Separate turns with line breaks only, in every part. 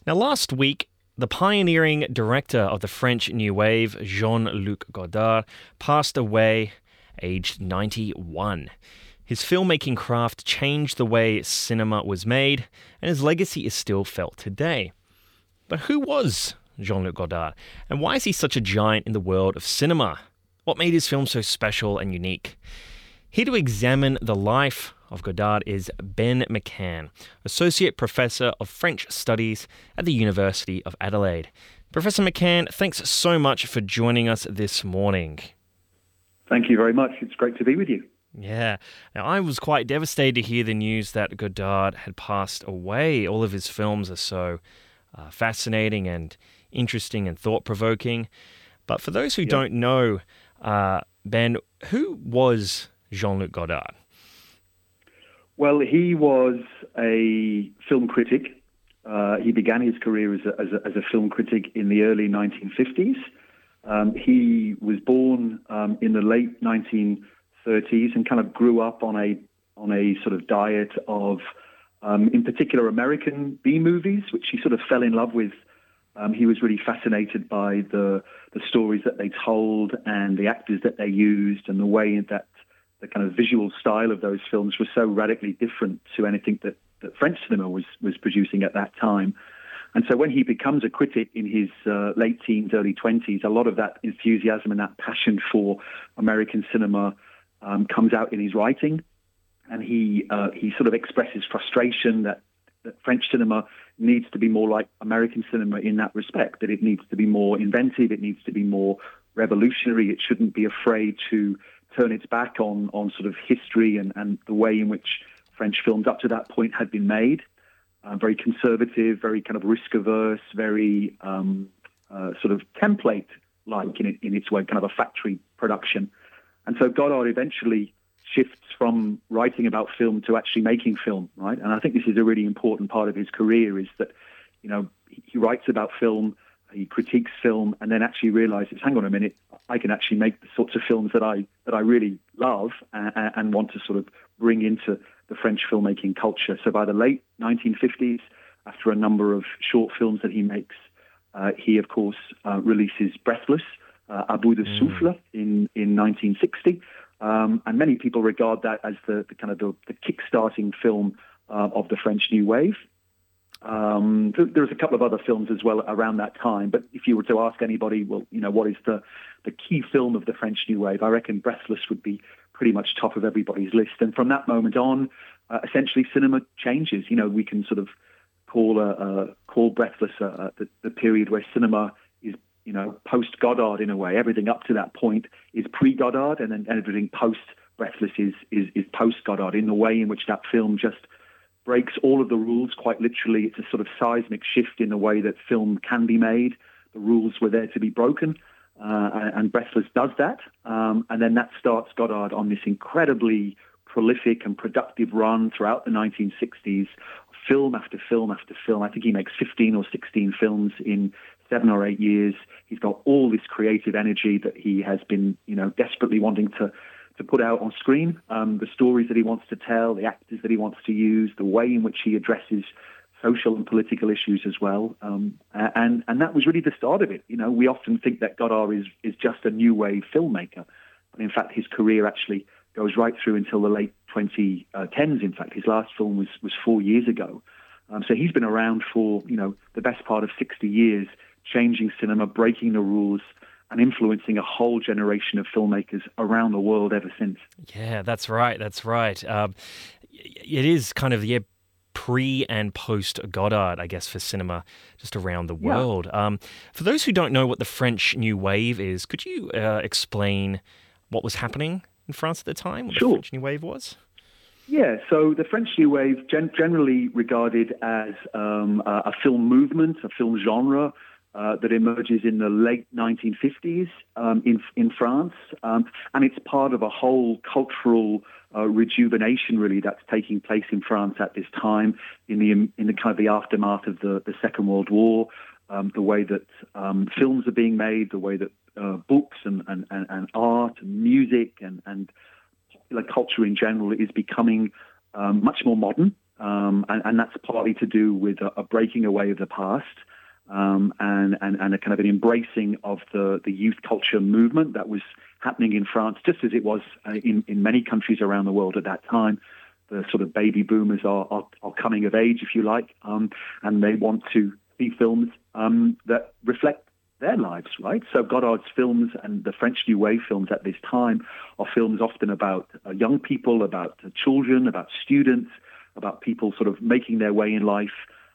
Now, last week, the pioneering director of the French New Wave, Jean-Luc Godard, passed away aged 91. His filmmaking craft changed the way cinema was made, and his legacy is still felt today. But who was Jean-Luc Godard, and why is he such a giant in the world of cinema? What made his film so special and unique? Here to examine the life of Godard is Ben McCann, Associate Professor of French Studies at the University of Adelaide. Professor McCann, thanks so much for joining us this morning.
Thank you very much. It's great to be with you.
Yeah. Now, I was quite devastated to hear the news that Godard had passed away. All of his films are so fascinating and interesting and thought-provoking. But for those who don't know, Ben, who was Jean-Luc Godard?
Well, he was a film critic. He began his career as a film critic in the early 1950s. He was born in the late 1930s and kind of grew up on a sort of diet of, in particular, American B-movies, which he sort of fell in love with. He was really fascinated by the stories that they told and the actors that they used and the way that the kind of visual style of those films was so radically different to anything that French cinema was producing at that time. And so when he becomes a critic in his late teens, early 20s, a lot of that enthusiasm and that passion for American cinema comes out in his writing. And he sort of expresses frustration that French cinema needs to be more like American cinema in that respect, that it needs to be more inventive, it needs to be more revolutionary, it shouldn't be afraid to turn its back on sort of history and the way in which French films up to that point had been made. Very conservative, very kind of risk-averse, very sort of template-like in its way, kind of a factory production. And so Godard eventually shifts from writing about film to actually making film, right? And I think this is a really important part of his career, is that, you know, he writes about film, he critiques film, and then actually realizes, hang on a minute, I can actually make the sorts of films that I really love and want to sort of bring into the French filmmaking culture. So by the late 1950s, after a number of short films that he makes, he of course releases Breathless, À bout de souffle in 1960, and many people regard that as the kind of the kick-starting film of the French New Wave. There's a couple of other films as well around that time, but if you were to ask anybody, well, you know, what is the key film of the French New Wave, I reckon Breathless would be pretty much top of everybody's list. And from that moment on, essentially cinema changes. You know, we can sort of call Breathless the period where cinema is, you know, post-Godard in a way. Everything up to that point is pre-Godard, and then everything post-Breathless is post-Godard, in the way in which that film just breaks all of the rules, quite literally. It's a sort of seismic shift in the way that film can be made. The rules were there to be broken, and Breathless does that. And then that starts Godard on this incredibly prolific and productive run throughout the 1960s, film after film after film. I think he makes 15 or 16 films in 7 or 8 years. He's got all this creative energy that he has been, you know, desperately wanting to put out on screen, the stories that he wants to tell, the actors that he wants to use, the way in which he addresses social and political issues as well. And that was really the start of it. You know, we often think that Godard is just a new wave filmmaker, but in fact his career actually goes right through until the late 2010s. In fact, his last film was 4 years ago. So he's been around for, you know, the best part of 60 years, changing cinema, breaking the rules, and influencing a whole generation of filmmakers around the world ever since.
Yeah, that's right. That's right. It is kind of the pre and post Godard, I guess, for cinema just around the world. For those who don't know what the French New Wave is, could you explain what was happening in France at the time? What the French New Wave was?
Yeah, so the French New Wave, generally regarded as a film movement, a film genre, that emerges in the late 1950s in France, and it's part of a whole cultural rejuvenation, really, that's taking place in France at this time in the kind of the aftermath of the Second World War. The way that films are being made, the way that books and art and music and popular culture in general is becoming much more modern. and that's partly to do with a breaking away of the past, and a kind of an embracing of the youth culture movement that was happening in France, just as it was in many countries around the world at that time. The sort of baby boomers are coming of age, if you like, and they want to see films that reflect their lives, right? So Godard's films and the French New Wave films at this time are films often about young people, about children, about students, about people sort of making their way in life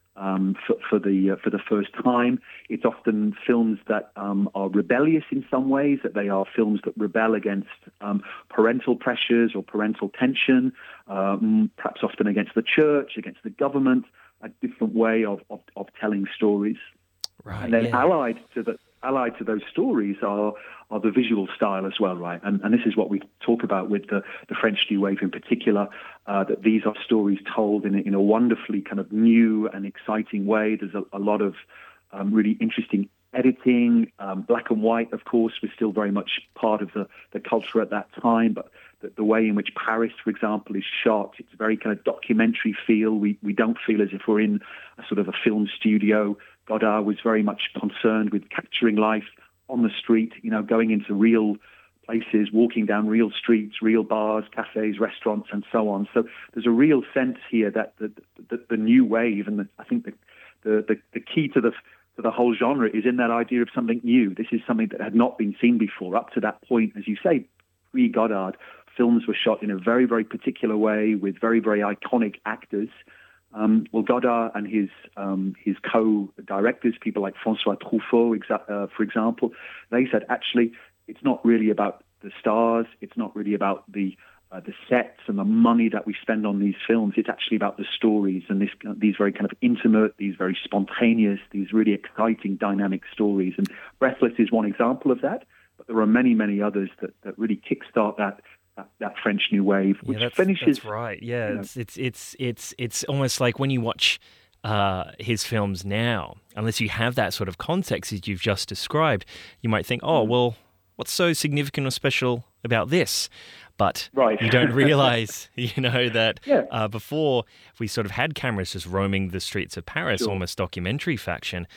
for the first time. It's often films that are rebellious in some ways, that they are films that rebel against parental pressures or parental tension, perhaps often against the church, against the government, a different way of telling stories.
Right.
And then
yeah.
allied to those stories are the visual style as well, right? And this is what we talk about with the French New Wave in particular, that these are stories told in a wonderfully kind of new and exciting way. There's a lot of really interesting editing. Black and white, of course, was still very much part of the culture at that time, but the way in which Paris, for example, is shot, it's a very kind of documentary feel. We don't feel as if we're in a sort of a film studio. Godard was very much concerned with capturing life on the street, going into real places, walking down real streets, real bars, cafes, restaurants, and so on. So there's a real sense here that the new wave, and I think the key to the whole genre is in that idea of something new. This is something that had not been seen before. Up to that point, as you say, pre-Godard, films were shot in a very, very particular way with very, very iconic actors. Well, Godard and his co-directors, people like François Truffaut, for example, they said, actually, it's not really about the stars. It's not really about the sets and the money that we spend on these films. It's actually about the stories and these very kind of intimate, these very spontaneous, these really exciting, dynamic stories. And Breathless is one example of that, but there are many, many others that really kickstart that French New Wave, which finishes.
That's right. Yeah, it's almost like when you watch his films now, unless you have that sort of context as you've just described, you might think, oh, well, what's so significant or special about this? But you don't realize, that before we sort of had cameras just roaming the streets of Paris, almost documentary fashion.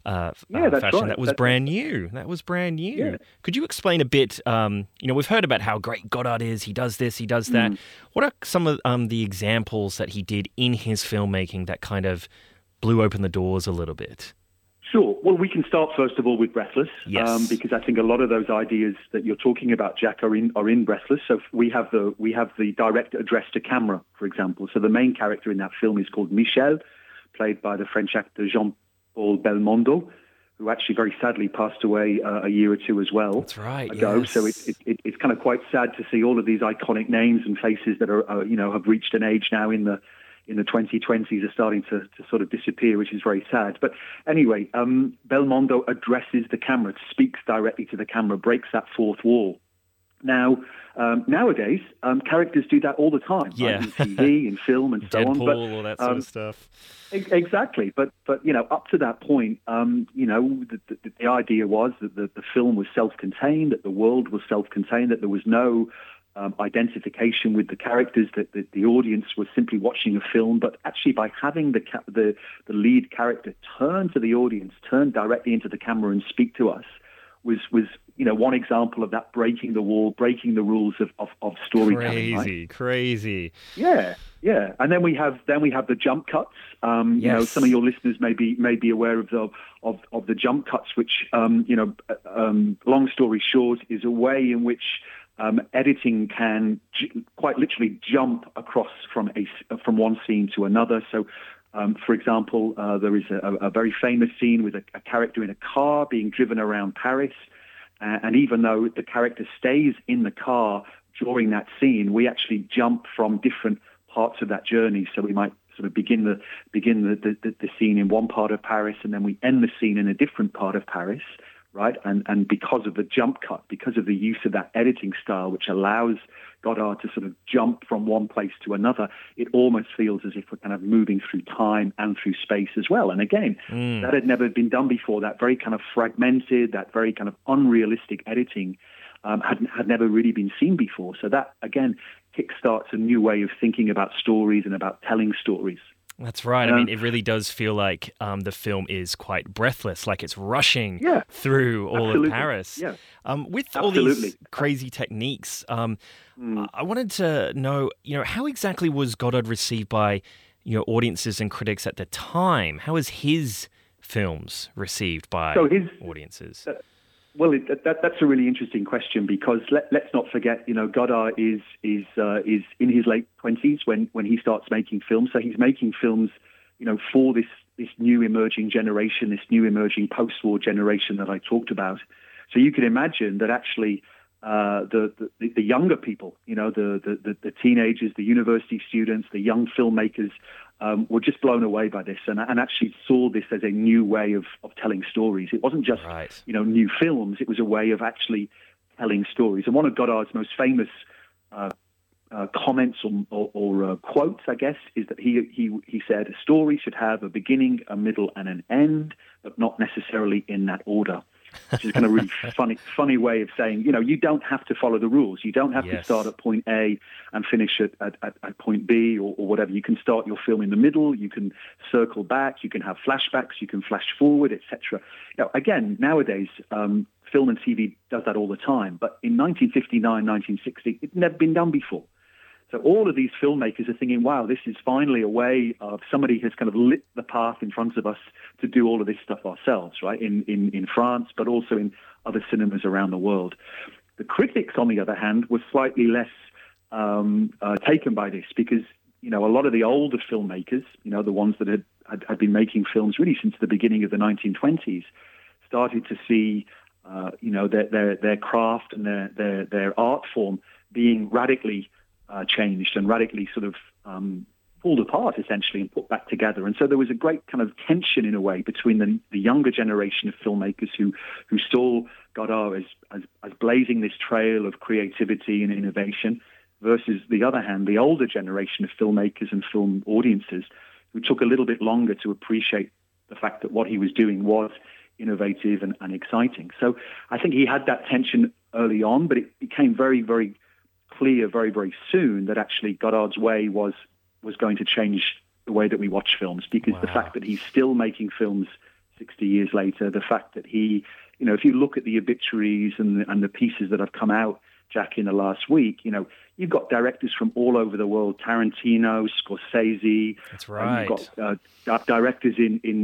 That was brand new. That was brand new.
Yeah.
Could you explain a bit? We've heard about how great Godard is. He does this, he does that. What are some of the examples that he did in his filmmaking that kind of blew open the doors a little bit?
Sure. Well, we can start first of all with Breathless,
yes.
Because I think a lot of those ideas that you're talking about, Jack, are in Breathless. So we have the direct address to camera, for example. So the main character in that film is called Michel, played by the French actor Jean-Paul Belmondo, who actually very sadly passed away a year or two as well.
That's right.
Ago.
Yes.
So it's kind of quite sad to see all of these iconic names and faces that are have reached an age now in the 2020s are starting to sort of disappear, which is very sad. But anyway, Belmondo addresses the camera, speaks directly to the camera, breaks that fourth wall. Now, nowadays, characters do that all the time, right? In TV, in film, and so on.
But all that sort of stuff.
Exactly, but up to that point, the idea was that the film was self-contained, that the world was self-contained, that there was no identification with the characters, that the audience was simply watching a film. But actually, by having the lead character turn to the audience, turn directly into the camera and speak to us, was one example of that breaking the wall, breaking the rules of storytelling.
Crazy.
Yeah. And then we have the jump cuts.
Yes.
Some of your listeners may be aware of the jump cuts, which long story short is a way in which editing can quite literally jump across from one scene to another. So, for example, there is a very famous scene with a character in a car being driven around Paris, and even though the character stays in the car during that scene, we actually jump from different parts of that journey. So we might sort of begin the scene in one part of Paris, and then we end the scene in a different part of Paris. Right, and because of the jump cut, because of the use of that editing style, which allows Godard to sort of jump from one place to another, it almost feels as if we're kind of moving through time and through space as well. And again, that had never been done before. That very kind of fragmented, that very kind of unrealistic editing had never really been seen before. So that, again, kickstarts a new way of thinking about stories and about telling stories.
That's right. I mean, it really does feel like the film is quite breathless, like it's rushing through all of Paris.
Yeah.
With all these crazy techniques, I wanted to know, how exactly was Godard received by audiences and critics at the time? How was his films received by audiences?
Well, that's a really interesting question, because let's not forget, Godard is in his late 20s when he starts making films. So he's making films, for this new emerging generation, this new emerging post-war generation that I talked about. So you can imagine that actually the younger people, the teenagers, the university students, the young filmmakers, were just blown away by this and actually saw this as a new way of telling stories. It wasn't just, new films. It was a way of actually telling stories. And one of Godard's most famous comments or quotes, I guess, is that he said, a story should have a beginning, a middle, and an end, but not necessarily in that order. Which is kind of really funny way of saying, you don't have to follow the rules. You don't have to start at point A and finish at point B or whatever. You can start your film in the middle. You can circle back. You can have flashbacks. You can flash forward, etc. Again, nowadays, film and TV does that all the time. But in 1959, 1960, it's never been done before. So all of these filmmakers are thinking, wow, this is finally a way of somebody has kind of lit the path in front of us to do all of this stuff ourselves, right, in France, but also in other cinemas around the world. The critics, on the other hand, were slightly less taken by this because, a lot of the older filmmakers, the ones that had been making films really since the beginning of the 1920s, started to see, their craft and their art form being radically changed and radically sort of pulled apart, essentially, and put back together. And so there was a great kind of tension, in a way, between the younger generation of filmmakers who saw Godard as blazing this trail of creativity and innovation, versus, the other hand, the older generation of filmmakers and film audiences who took a little bit longer to appreciate the fact that what he was doing was innovative and exciting. So I think he had that tension early on, but it became very, very clear very, very soon that actually Godard's way was going to change the way that we watch films, because the fact that he's still making films 60 years later, the fact that he, if you look at the obituaries and the pieces that have come out, Jack, in the last week, you've got directors from all over the world, Tarantino, Scorsese.
That's right.
You've got directors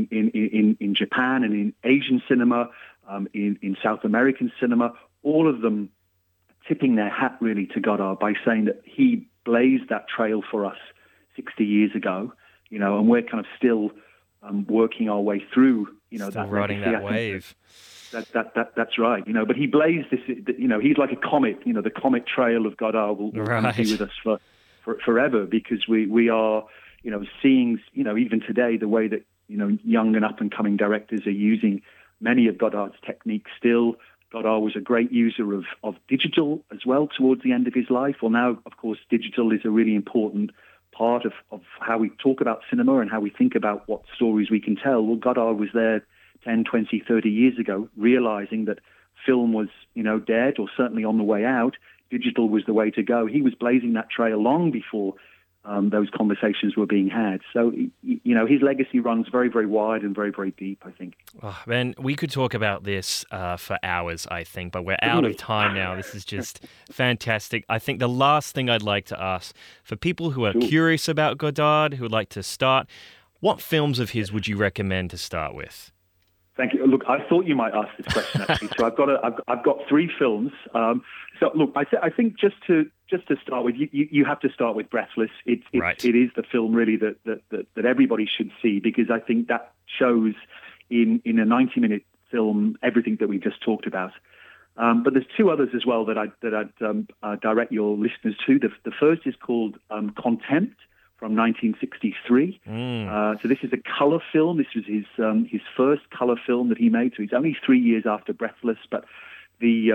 in Japan and in Asian cinema, in South American cinema, all of them tipping their hat really to Godard by saying that he blazed that trail for us 60 years ago, and we're kind of still working our way through,
still that riding that wave.
That's right, but he blazed this, he's like a comet, the comet trail of Godard will be with us for forever, because we are, seeing, even today, the way that, young and up and coming directors are using many of Godard's techniques still. Godard was a great user of digital as well towards the end of his life. Well, now, of course, digital is a really important part of how we talk about cinema and how we think about what stories we can tell. Well, Godard was there 10, 20, 30 years ago, realizing that film was, dead or certainly on the way out. Digital was the way to go. He was blazing that trail long before those conversations were being had. So, his legacy runs very, very wide and very, very deep, I think.
Oh, Ben, we could talk about this for hours, I think, but we're out of time now. This is just fantastic. I think the last thing I'd like to ask, for people who are curious about Godard, who would like to start, what films of his would you recommend to start with?
Thank you. Look, I thought you might ask this question, actually. So I've got three films. So look, I think just to start with, you have to start with Breathless. It is the film really that everybody should see, because I think that shows in a 90-minute film everything that we just talked about. But there's two others as well that I'd direct your listeners to. The first is called Contempt, from 1963. So this is a color film. This was his first color film that he made. So he's only 3 years after Breathless, but the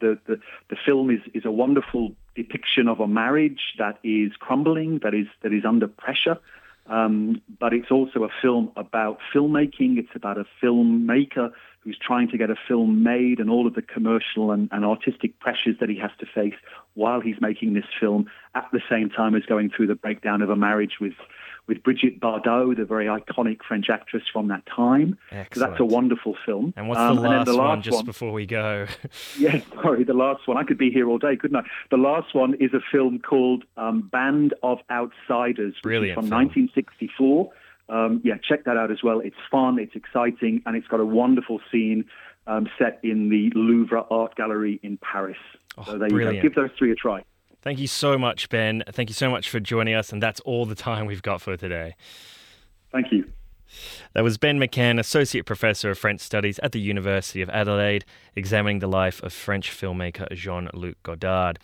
film is a wonderful depiction of a marriage that is crumbling, that is under pressure. but it's also a film about filmmaking. It's about a filmmaker who's trying to get a film made and all of the commercial and artistic pressures that he has to face while he's making this film, at the same time as going through the breakdown of a marriage with Brigitte Bardot, the very iconic French actress from that time.
Excellent.
So that's a wonderful film.
And what's the last one, just before we go?
Yes, sorry, the last one. I could be here all day, couldn't I? The last one is a film called Band of Outsiders, which is from 1964. Check that out as well. It's fun, it's exciting, and it's got a wonderful scene set in the Louvre Art Gallery in Paris. So there you go. Give those three a try.
Thank you so much, Ben. Thank you so much for joining us, and that's all the time we've got for today.
Thank you.
That was Ben McCann, Associate Professor of French Studies at the University of Adelaide, examining the life of French filmmaker Jean-Luc Godard.